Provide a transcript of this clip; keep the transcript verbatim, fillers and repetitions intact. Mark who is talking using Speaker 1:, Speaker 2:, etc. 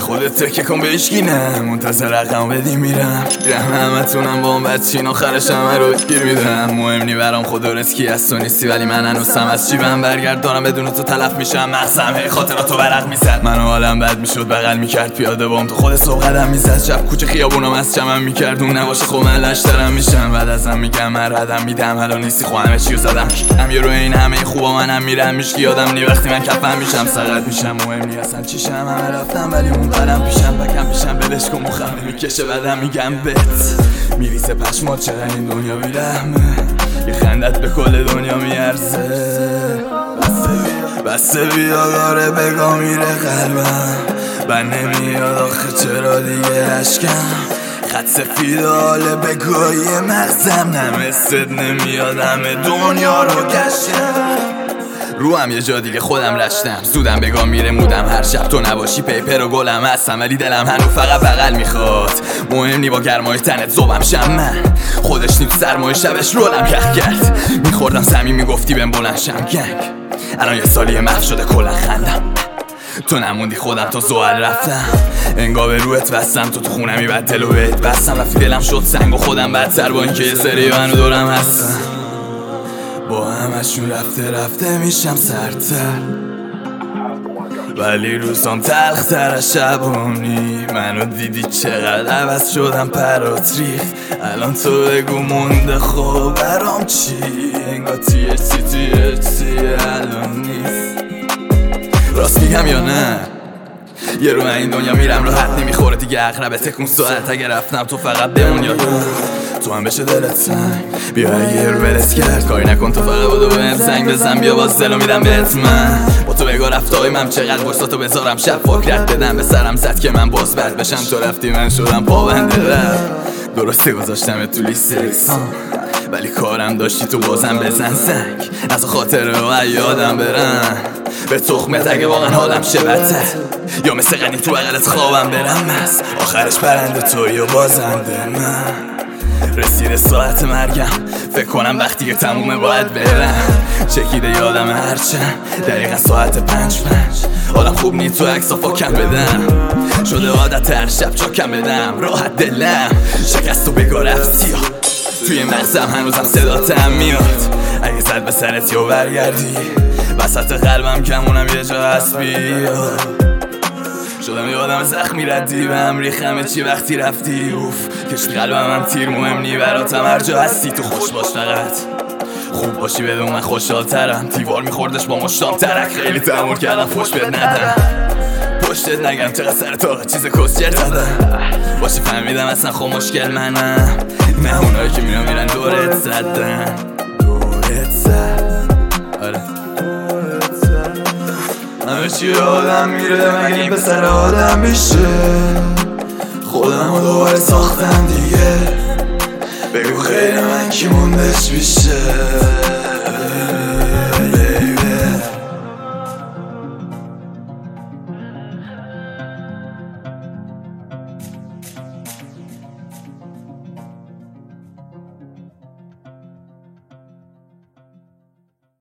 Speaker 1: خودت تکه کن به هیچکی نه، منتظر رقم بدی میرم میرم همه تونم با اون بچین آخرش همه رو گیر میدم. مهم نی برام خودت کی از تو نیستی، ولی من هنوزم از جیبم برگرد دارم بدون تو تلف میشم. مغزم هی خاطراتو ورق میزد، منو حالم بد میشد بغل میکرد پیاده بام تو خود صبح قدم میزد. شب کوچه خیابونم از چمن میکرد اون نباشه خب من لشترم میشم. بعد ازم میگم من ردم میدم الان نیستی خب همه چیو زدم هم یه رو این همه خوبا منم میرم میشکی یادم نی وقتی من کفم میشم سقط میشم. مهم نی اصلا چیشم همه رفتم ولی اون قدم پیشم بکم پیشم بلش کن مخم نمیکشه بعدم میگم بت میریزه پشمات چقدر این دنیا بیرحمه، یه خندت به کل دنیا میارزه. بسته بیا داره بگا میره قلبم من نمیاد آخه چرا دیگه عشقم خط سفید حاله بگوی مغزم نمستد نمیاد همه دنیا رو گشتم. رو هم یه جا دیگه خودم رشتم زودم بگام میره مودم هر شب تو نباشی پیپر و گلم هستم ولی دلم هنو فقط بغل میخواد. مهم نی با گرمای تنت زوبم شم من خودش نی تو سرمای شبش رولم یخ کرد میخوردم زمین میگفتی بهم بلند شم گنگ الان یه سالیه محو شده کلا خندم تو نموندی خودم تا زوال رفتم انگار به روحت بستم تو تو خونمی بعد دل و بهت بستم رفتی دلم شد سنگ و خودم بدتر با اینکه یه سری منو دورم هستم با همشون رفته رفته میشم سرتر ولی روزام تلختر از شبونی منو دیدی چقدر عوض شدم پرات ریخ الان تو بگو مونده خب برام چی انگار تی اچ سی تی اچ سی الان نیست. راست میگم یا نه یه رو این دنیا میرم راحت نمیخوره دیگه اقربه تکون ساعت اگه رفتم تو فقط بمون یا تو هم بشه دلت سنگ بیا اگه رو بلت کرد کاری نکن تو فقط بودو بهم زنگ بزن بیا باز دلو میدم بهت من با تو بگو رفتای من چقدر برساتو بذارم شب فکرت بدم به سرم زد که من باز بد بشم تو رفتی من شدم پابنده رفت درسته گذاشتم تو لیست اکسام ولی کارم داشتی تو بازم بزن زنگ از خاطر رو یادم برن به تخمت اگه واقعا حالم شه بدتر یا مثل غنی تو بغلت خوابم برم از آخرش برنده توی و بازنده من. رسیده ساعت مرگم فکر کنم وقتی که تمومه باید برم چکیده یادم هرچند دقیقا ساعت پنج پنج حالم خوب نی تو عکسا فاکم بدم شده عادت هر شب چاکم بدم راحت دلم شکست و بگاه رفتی توی مغزم هنوزم صداتم میاد اگه زد به سرت یا برگردی وسط قلبم کمونم یه جا هست بیا شدم یادم زخمی ردی به هم ریخمه چی وقتی رفتی اوف کشت قلبم هم تیر مهم نی براتم هر جا هستی تو خوش باش فقط خوب باشی بدون من خوشحال ترم دیوار میخوردش با مشتام ترک خیلی تحمل کردم فوش بهت ندم پشتت نگم چقدر سر تا چیز کسچر زدم باشی فهمیدم اصلا خب مشکل منم نه اونایی که میرم میرن دورت زدن دورت زد آره همه چی آدم میره مگه این پسر آدم میشه خودم رو دوباره ساختم دیگه بگو خیر من کی موندش بیشه.